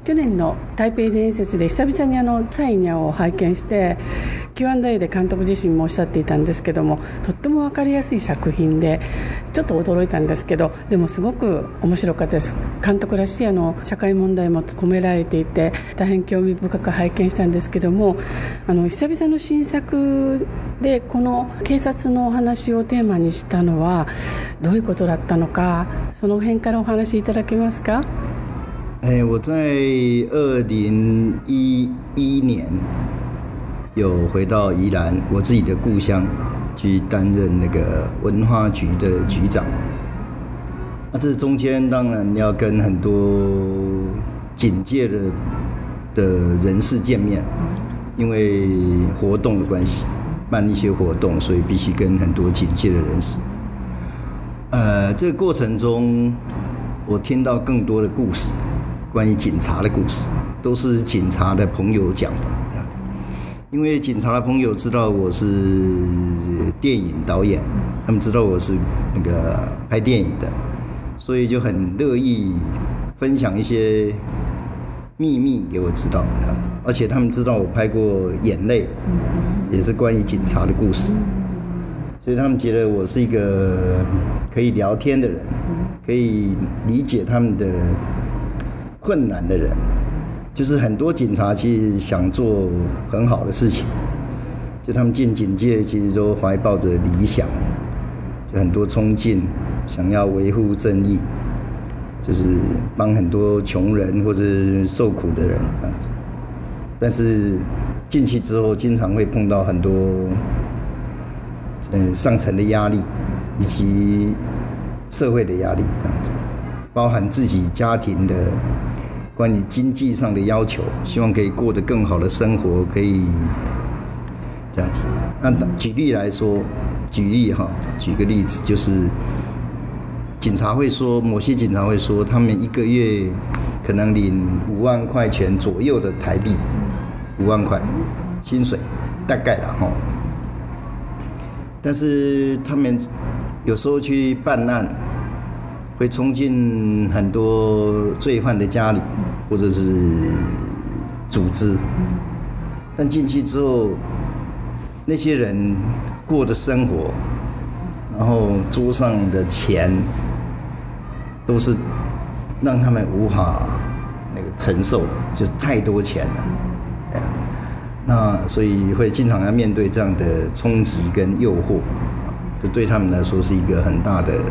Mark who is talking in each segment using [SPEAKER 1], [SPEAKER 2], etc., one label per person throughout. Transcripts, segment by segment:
[SPEAKER 1] 去年の台北伝説で久々にサイニャを拝見して Q&A で監督自身もおっしゃっていたんですけども、とっても分かりやすい作品でちょっと驚いたんですけど、でもすごく面白かったです。監督らしい社会問題も込められていて大変興味深く拝見したんですけども、久々の新作でこの警察のお話をテーマにしたのはどういうことだったのか、その辺からお話しいただけますか？
[SPEAKER 2] 我在2011年有回到宜兰，我自己的故乡，去担任那个文化局的局长。这中间当然要跟很多警界的人士见面，因为活动的关系，办一些活动，所以必须跟很多警界的人士。这个过程中，我听到更多的故事，关于警察的故事，都是警察的朋友讲的。因为警察的朋友知道我是电影导演，他们知道我是那个拍电影的，所以就很乐意分享一些秘密给我知道。而且他们知道我拍过《眼泪》，也是关于警察的故事，所以他们觉得我是一个可以聊天的人，可以理解他们的困难的人。就是很多警察其实想做很好的事情，就他们进警界其实都怀抱着理想，就很多冲劲，想要维护正义，就是帮很多穷人或者受苦的人这样子。但是进去之后，经常会碰到很多上层的压力，以及社会的压力这样子，包含自己家庭的。关于经济上的要求，希望可以过得更好的生活，可以这样子。那举例来说，举个例子，就是警察会说，某些警察会说，他们一个月可能领5万块钱左右的台币，5万块薪水，大概啦齁。但是他们有时候去办案，会冲进很多罪犯的家里，或者是组织。但进去之后，那些人过的生活，然后桌上的钱，都是让他们无法承受的，就是太多钱了。那所以会经常要面对这样的冲击跟诱惑，这对他们来说是一个很大的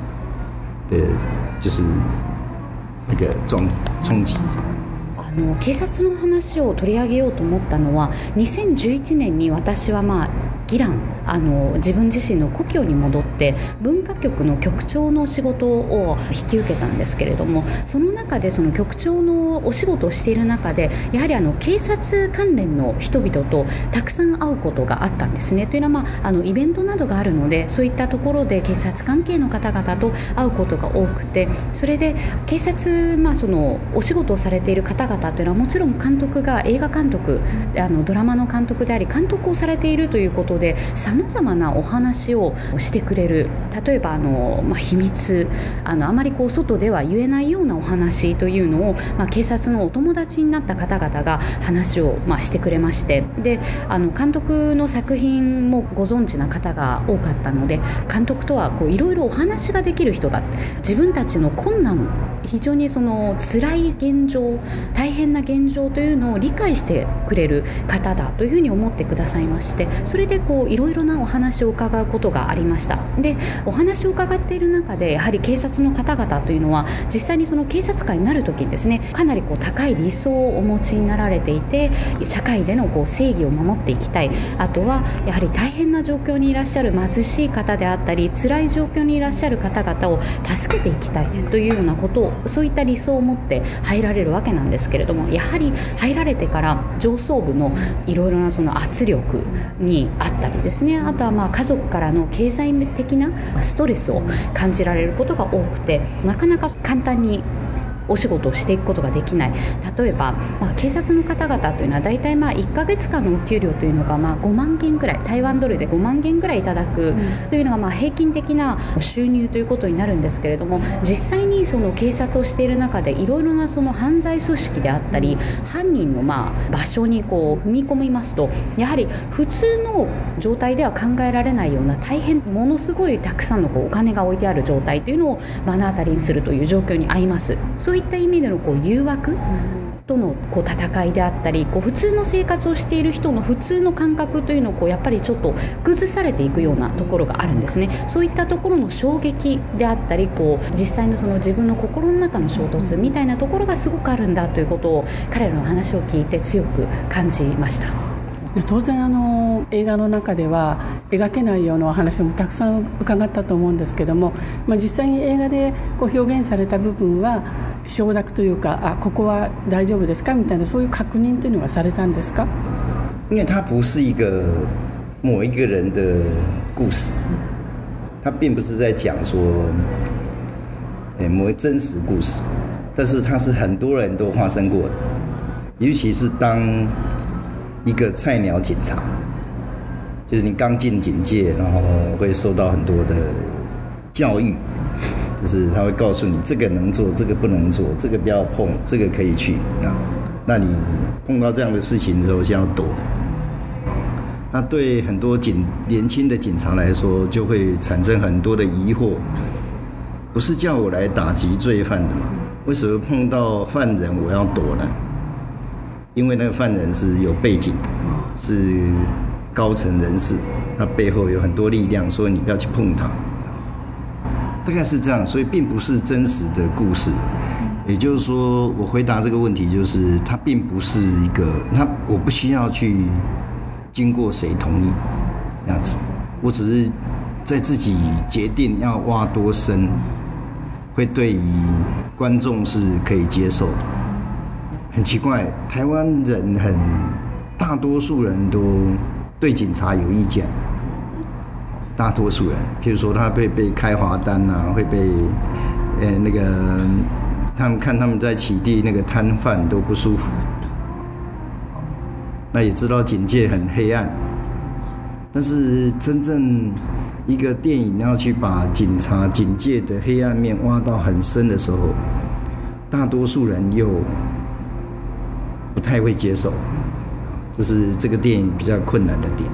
[SPEAKER 2] 就是那个冲击。
[SPEAKER 3] 警察の話を取り上げようと思ったのは、2011年に私は宜蘭自分自身の故郷に戻って文化局の局長の仕事を引き受けたんですけれども、その中でその局長のお仕事をしている中で、やはり警察関連の人々とたくさん会うことがあったんですね。というのは、イベントなどがあるので、そういったところで警察関係の方々と会うことが多くて、それで警察、そのお仕事をされている方々というのはもちろん監督が映画監督、ドラマの監督であり監督をされているということで、さまざまなお話をしてくれる。例えば秘密、あまり外では言えないようなお話というのを、警察のお友達になった方々が話を、してくれまして、で監督の作品もご存知な方が多かったので、監督とはいろいろお話ができる人だ、自分たちの困難、非常に辛い現状、大変な現状というのを理解してくれる方だというふうに思ってくださいまして、それでいろいろなお話を伺うことがありました。でお話を伺っている中で、やはり警察の方々というのは実際にその警察官になる時にですね、かなり高い理想をお持ちになられていて、社会での正義を守っていきたい、あとはやはり大変な状況にいらっしゃる貧しい方であったり、辛い状況にいらっしゃる方々を助けていきたいというようなことを、そういった理想を持って入られるわけなんですけれども、やはり入られてから上層部のいろいろなその圧力にあったりですね、あとは家族からの経済的なストレスを感じられることが多くて、なかなか簡単にお仕事をしていくことができない。例えば、警察の方々というのは大体1ヶ月間のお給料というのが5万元ぐらい、台湾ドルで5万元ぐらいいただくというのが平均的な収入ということになるんですけれども、実際にその警察をしている中でいろいろなその犯罪組織であったり犯人の場所に踏み込みますと、やはり普通の状態では考えられないような大変ものすごいたくさんのお金が置いてある状態というのを目の当たりにするという状況にあります。そういった意味での誘惑との戦いであったり、普通の生活をしている人の普通の感覚というのをやっぱりちょっと崩されていくようなところがあるんですね。そういったところの衝撃であったり、実際のその自分の心の中の衝突みたいなところがすごくあるんだということを彼らの話を聞いて強く感じました。
[SPEAKER 1] 当然映画の中では描けないようなお話もたくさん伺ったと思うんですけども、実際に映画で表現された部分は承諾というか、ここは大丈夫ですかみたいな、そういう確認というのはされたんですか？
[SPEAKER 2] 因为它不是一个某一个人的故事，它并不是在讲说某一真实故事，但是它是很多人都发生过的，尤其是当一个菜鸟警察，就是你刚进警界，然后会受到很多的教育，就是他会告诉你这个能做，这个不能做，这个不要碰，这个可以去。那你碰到这样的事情的时候，先要躲。那对很多年轻的警察来说，就会产生很多的疑惑，不是叫我来打击罪犯的嘛？为什么碰到犯人我要躲呢？因为那个犯人是有背景的，是高层人士，他背后有很多力量，所以你不要去碰他。大概是这样，所以并不是真实的故事。也就是说，我回答这个问题，就是它并不是一个，我不需要去经过谁同意这样子，我只是在自己决定要挖多深，会对于观众是可以接受的。很奇怪，台湾人大多数人都对警察有意见，大多数人，譬如说他会被开罚单啊，会被他们看他们在起地那个摊贩都不舒服，那也知道警界很黑暗，但是真正一个电影要去把警界的黑暗面挖到很深的时候，大多数人又不太会接受，这是这个电影比较困难的点。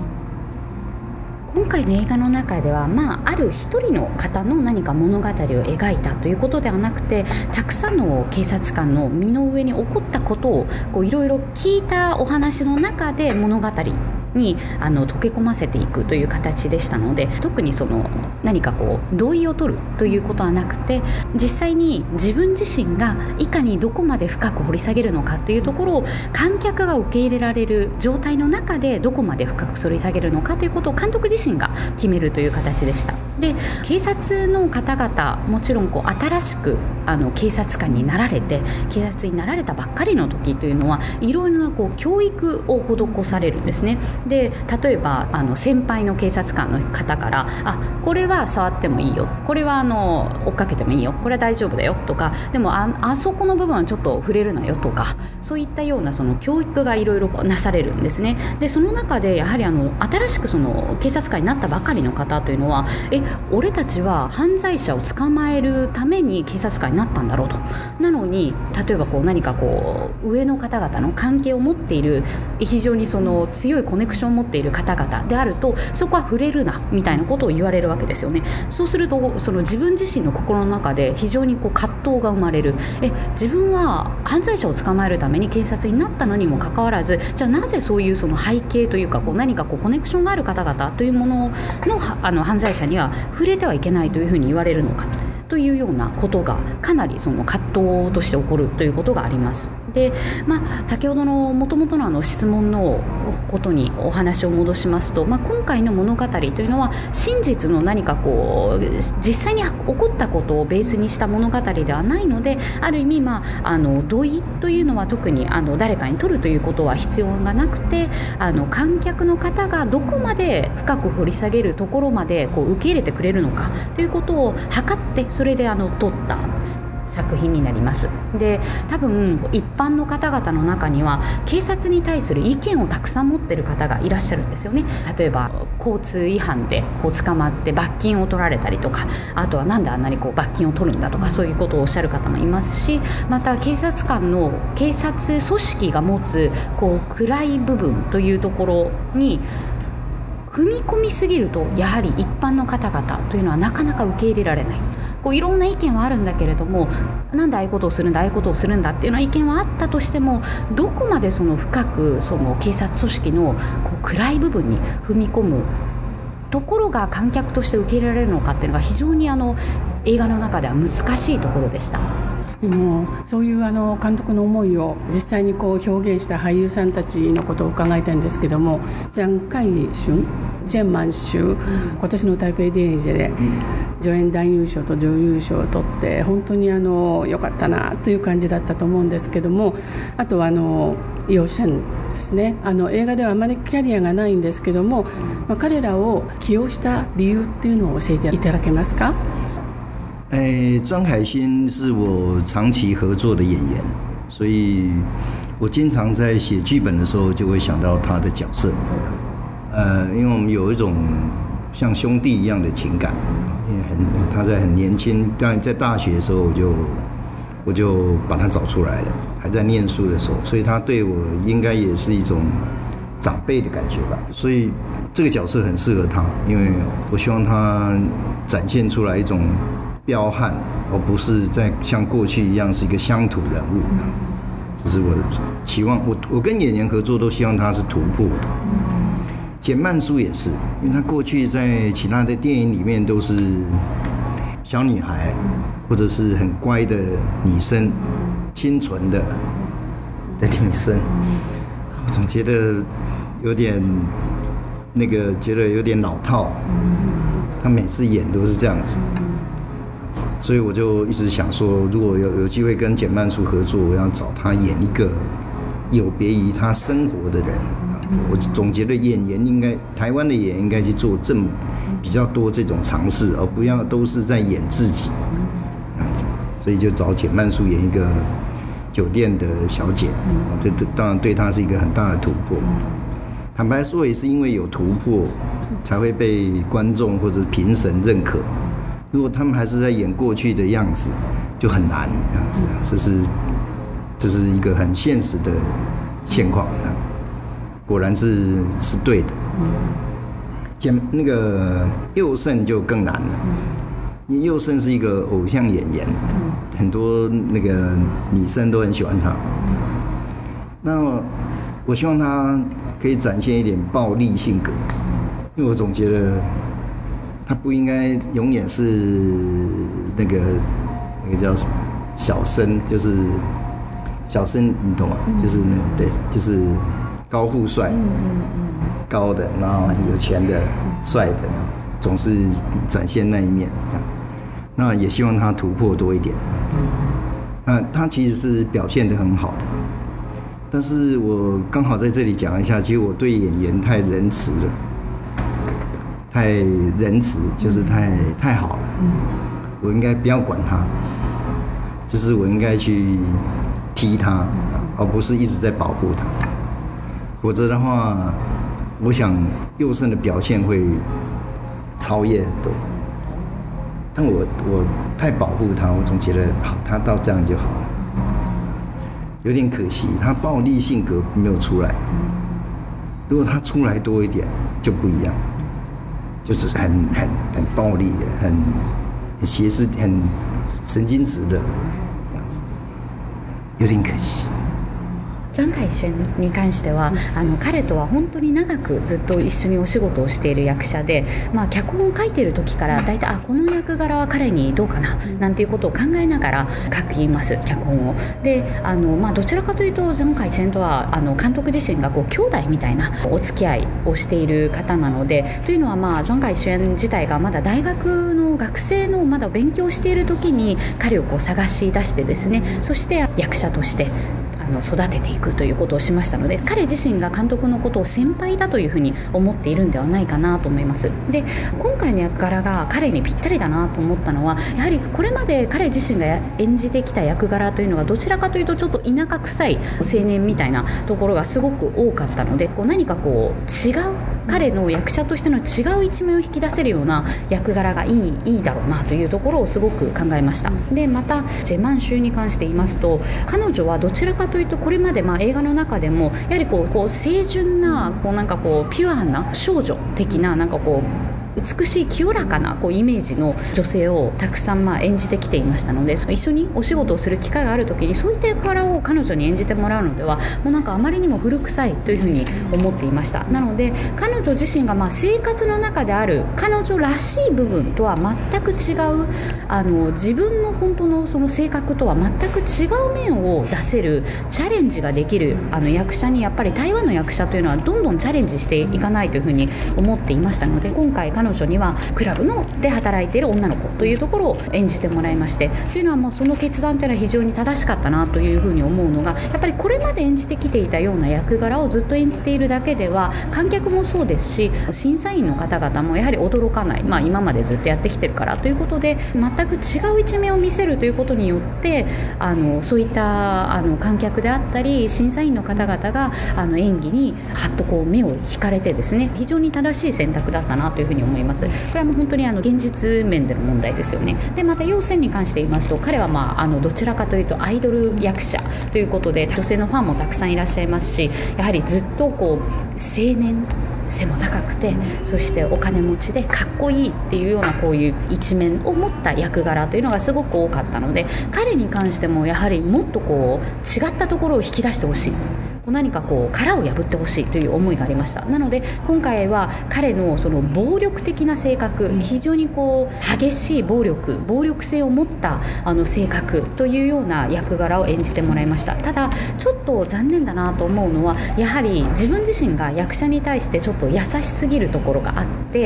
[SPEAKER 3] 今回の映画の中では、ある一人の方の何か物語を描いたということではなくて、たくさんの警察官の身の上に起こったことをいろいろ聞いたお話の中で物語に溶け込ませていくという形でしたので、特に何か同意を取るということはなくて、実際に自分自身がいかにどこまで深く掘り下げるのかというところを観客が受け入れられる状態の中でどこまで深く掘り下げるのかということを監督自身が決めるという形でした。で、警察の方々もちろん新しく警察官になられて警察になられたばっかりの時というのはいろいろな教育を施されるんですね。で、例えば先輩の警察官の方からこれは触ってもいいよ、これは追っかけてもいいよ、これは大丈夫だよとか、でもあそこの部分はちょっと触れるなよとか、そういったような教育がいろいろなされるんですね。で、その中でやはり新しく警察官になったばかりの方というのは俺たちは犯罪者を捕まえるために警察官になったんだろうと。なのに例えば何か上の方々の関係を持っている非常に強いコネクションを持っている方々であると、そこは触れるなみたいなことを言われるわけですよね。そうすると自分自身の心の中で非常に葛藤が生まれる。自分は犯罪者を捕まえるために警察になったのにもかかわらず、じゃあなぜそういう背景というか何かコネクションがある方々というものの犯罪者には触れてはいけないというふうに言われるのかというようなことがかなり葛藤として起こるということがあります。で、先ほどの元々の質問のことにお話を戻しますと、今回の物語というのは真実の何か実際に起こったことをベースにした物語ではないので、ある意味、同意というのは特に誰かに取るということは必要がなくて、観客の方がどこまで深く掘り下げるところまで受け入れてくれるのかということを測って、それで取った作品になります。で、多分一般の方々の中には警察に対する意見をたくさん持っている方がいらっしゃるんですよね。例えば交通違反で捕まって罰金を取られたりとか、あとはなんであんなに罰金を取るんだとか、そういうことをおっしゃる方もいますし、また警察組織が持つ暗い部分というところに踏み込みすぎると、やはり一般の方々というのはなかなか受け入れられない。いろんな意見はあるんだけれども、なんでああいうことをするんだ、ああいうことをするんだっていうような意見はあったとしても、どこまで深く警察組織の暗い部分に踏み込むところが観客として受け入れられるのかっていうのが非常に映画の中では難しいところでした。
[SPEAKER 1] でもそういう監督の思いを実際に表現した俳優さんたちのことを伺いたいんですけども、ジャン・カイシュン、ジェンマンシュ、今年の台北電影節で助演男優賞と女優賞を取って、本当に良かったなという感じだったと思うんですけども、あとはヨシェンですね。映画ではあまりキャリアがないんですけども、彼らを起用した理由っていうのを教えていただけますか？
[SPEAKER 2] 庄凯欣是我长期合作的演员，所以我经常在写剧本的时候就会想到他的角色。因为我们有一种像兄弟一样的情感，因为他在很年轻，当然在大学的时候我就把他找出来了，还在念书的时候，所以他对我应该也是一种长辈的感觉吧，所以这个角色很适合他，因为我希望他展现出来一种彪悍，而不是在像过去一样是一个乡土人物。这是我的期望。我跟演员合作都希望他是突破的。简曼书也是，因为他过去在其他的电影里面都是小女孩，或者是很乖的女生，清纯的女生，我总觉得有点觉得有点老套。他每次演都是这样子。所以我就一直想说，如果有机会跟简曼书合作，我要找他演一个有别于他生活的人。我总觉得台湾的演员应该去做比较多这种尝试，而不要都是在演自己这样子。所以就找简曼书演一个酒店的小姐，这当然对他是一个很大的突破。坦白说，也是因为有突破，才会被观众或者评审认可。如果他们还是在演过去的样子，就很难这样子。这是一个很现实的现况。果然是对的。那个佑胜就更难了，因为佑胜是一个偶像演员，很多那个女生都很喜欢他。那我希望他可以展现一点暴力性格，因为我总觉得他不应该永远是那个叫什么小生，就是小生，你懂吗？就是对，就是高富帅，高的，然后有钱的、帅的，总是展现那一面。那也希望他突破多一点。他其实是表现得很好的，但是我刚好在这里讲一下，其实我对演员太仁慈了。太仁慈就是太好了，我应该不要管他，就是我应该去踢他，而不是一直在保护他。否则的话，我想佑胜的表现会超越很多。但我太保护他，我总觉得好，他到这样就好了，有点可惜，他暴力性格没有出来。如果他出来多一点，就不一样。就只是很暴力的，很斜视，很神经质的这样子，有点可惜。
[SPEAKER 3] ジャン・カイシュンに関しては彼とは本当に長くずっと一緒にお仕事をしている役者で、脚本を書いている時から大体この役柄は彼にどうかななんていうことを考えながら書きます脚本を。でどちらかというとジャン・カイシュンとは監督自身が兄弟みたいなお付き合いをしている方なので、というのはジャン・カイシュン自体がまだ大学の学生のまだ勉強している時に彼を探し出してですね、そして役者として育てていくということをしましたので、彼自身が監督のことを先輩だというふうに思っているんではないかなと思います。で、今回の役柄が彼にぴったりだなと思ったのは、やはりこれまで彼自身が演じてきた役柄というのがどちらかというとちょっと田舎臭い青年みたいなところがすごく多かったので、何か違う彼の役者としての違う一面を引き出せるような役柄がいいだろうなというところをすごく考えました。で、またジェマンシュに関して言いますと、彼女はどちらかというとこれまで映画の中でもやはり清純なピュアな少女的な美しい清らかなイメージの女性をたくさん演じてきていましたので、一緒にお仕事をする機会がある時にそういった役柄を彼女に演じてもらうのではもうあまりにも古臭いというふうに思っていました。なので彼女自身が生活の中である彼女らしい部分とは全く違う自分の本当のその性格とは全く違う面を出せるチャレンジができる役者に、やっぱり台湾の役者というのはどんどんチャレンジしていかないというふうに思っていましたので、今回彼女にはクラブで働いている女の子というところを演じてもらいまして、というのはその決断というのは非常に正しかったなというふうに思うのが、やっぱりこれまで演じてきていたような役柄をずっと演じているだけでは観客もそうですし審査員の方々もやはり驚かない、今までずっとやってきてるからということで、全く違う一面を見せるということによってそういった観客であったり審査員の方々が演技にはっと目を引かれてですね、非常に正しい選択だったなというふうに思います。これはもう本当に現実面での問題ですよね。で、また楊千に関して言いますと、彼はどちらかというとアイドル役者ということで女性のファンもたくさんいらっしゃいますし、やはりずっと青年背も高くて、そしてお金持ちでかっこいいっていうようなこういう一面を持った役柄というのがすごく多かったので、彼に関してもやはりもっと違ったところを引き出してほしい、何か殻を破ってほしいという思いがありました。なので今回は彼のその暴力的な性格、非常に激しい暴力性を持った性格というような役柄を演じてもらいました。ただちょっと残念だなと思うのは、やはり自分自身が役者に対してちょっと優しすぎるところがあって、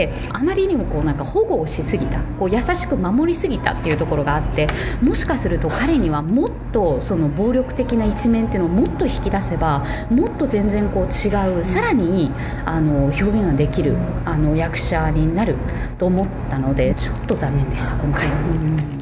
[SPEAKER 3] あまりにも保護をしすぎた、優しく守りすぎたっていうところがあって、もしかすると彼にはもっとその暴力的な一面っていうのをもっと引き出せば、もっと全然違うさらにいい表現ができる役者になると思ったので、ちょっと残念でした今回は。